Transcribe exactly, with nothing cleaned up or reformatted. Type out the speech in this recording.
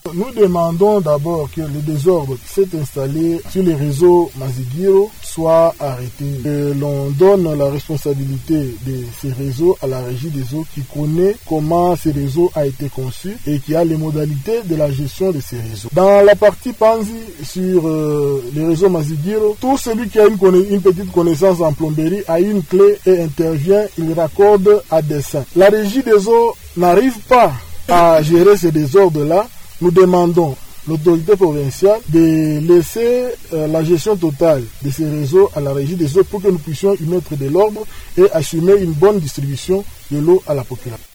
Nous demandons d'abord que le désordre qui s'est installé sur les réseaux Mazigiro soit arrêté. Que l'on donne la responsabilité de ces réseaux à la régie des eaux qui connaît comment ces réseaux a été conçu et qui a les modalités de la gestion de ces réseaux. Dans la partie Panzi sur euh, les réseaux Mazigiro, tout celui qui a une, une petite connaissance en plomberie a une clé et intervient, il raccorde à dessein. La régie des eaux n'arrive pas à gérer ces désordres-là. Nous demandons l'autorité provinciale de laisser euh, la gestion totale de ces réseaux à la régie des eaux pour que nous puissions y mettre de l'ordre et assumer une bonne distribution de l'eau à la population.